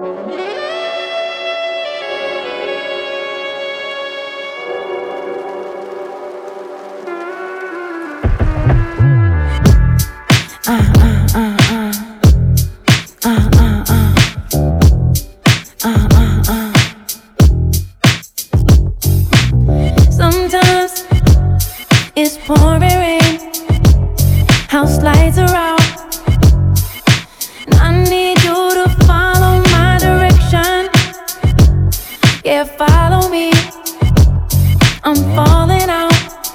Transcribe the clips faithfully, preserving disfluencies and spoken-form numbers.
Sometimes it's pouring rain, house lights are out, and I need you to follow my direction. Yeah, follow me, I'm falling out.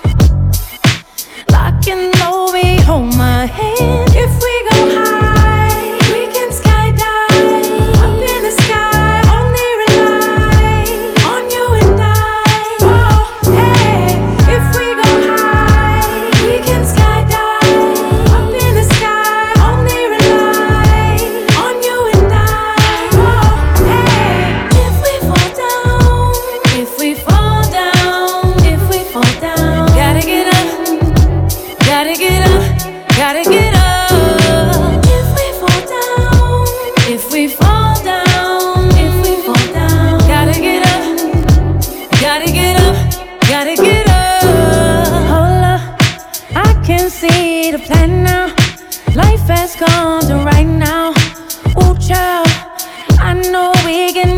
Lock and load me, hold my hand. If we go high, we can skydive. Up in the sky, only rely on you and I. Whoa, hey. If we go high, we can skydive. Up in the sky, only rely on you and I. Whoa, hey. If we fall down, if we fall down, if we fall down, gotta get up. Gotta get up, gotta get up. If we fall down, if we fall down, if we fall down, gotta get up, gotta get up, gotta get up. Hold up, I can see the plan now. Life has come to right now. Ooh, child, I know we can